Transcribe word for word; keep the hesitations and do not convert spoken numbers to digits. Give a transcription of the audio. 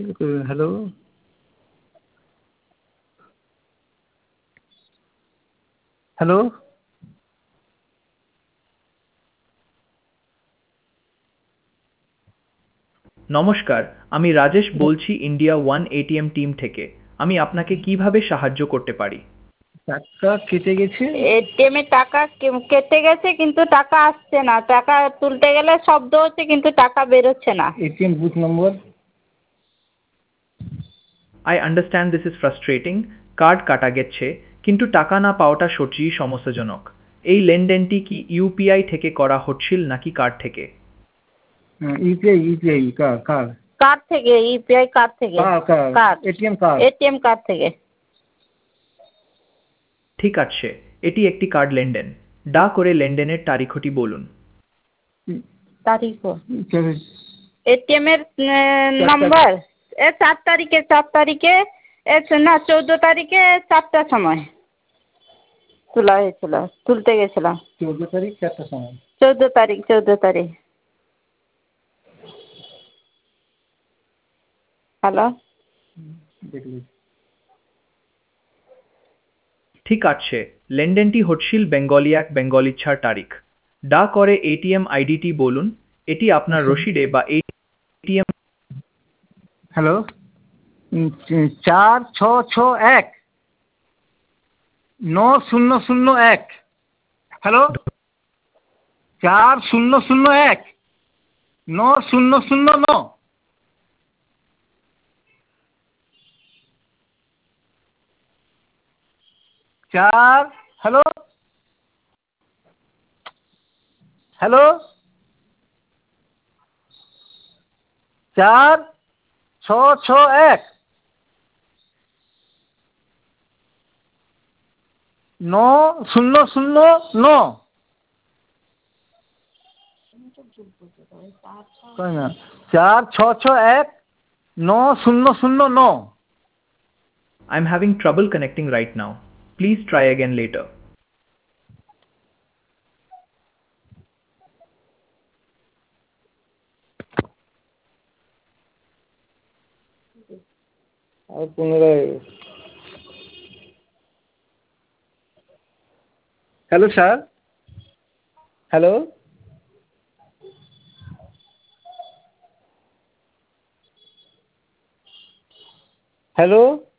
Hello hello নমস্কার, আমি রাজেশ বলছি ইন্ডিয়া ওয়ান এটিএম টিম থেকে। আমি আপনাকে কিভাবে সাহায্য করতে পারি? টাকা কেটে গেছে। এটিএম এ টাকা কে- কেটে গেছে কিন্তু টাকা আসছে না। টাকা তুলতে গেলে শব্দ হচ্ছে কিন্তু টাকা বেরোচ্ছে না। ATM booth number. I understand this is frustrating. Card কাটা গেছে কিন্তু টাকা না পাওয়াটা সত্যিই সমস্যাজনক। এই লেনদেনটি কি ইউপিআই থেকে করা হচ্ছিল নাকি কার্ড থেকে? ইউপিআই ইউপিআই কার কার কার্ড থেকে, ইউপিআই কার্ড থেকে। কার কার card, ATM card. ATM card থেকে। ঠিক আছে, এটি একটি কার্ড লেনদেন। দয়া করে লেনদেনের তারিখটি বলুন। তারিখ এটিএম এর নাম্বার এ চার তারিখে চার তারিখে এ না চৌদ্দ তারিখে চারটার সময় তোলা হয়েছিল, তুলতে গেছিলাম। চৌদ্দ তারিখ চারটার সময়। চৌদ্দ তারিখ চৌদ্দ তারিখ। হ্যালো, দেখলি ঠিক আছে, লেনদেনটি হচ্ছিল বেঙ্গলি এক বেঙ্গলি চার তারিখ। দয়া করে এটিএম আইডিটি বলুন। এটি আপনার রসিদে বা এটিএম। হ্যালো চার ছ ছ এক ন শূন্য শূন্য এক। হ্যালো চার শূন্য শূন্য এক ন শূন্য শূন্য ন। চার হ্যালো হ্যালো চার ছ ছ এক ন শূন্য শূন্য ন। তাই না, চার ছ ছ এক ন শূন্য শূন্য ন। I'm having trouble connecting right now. Please try again later. আর পুনরায়। Hello sir hello hello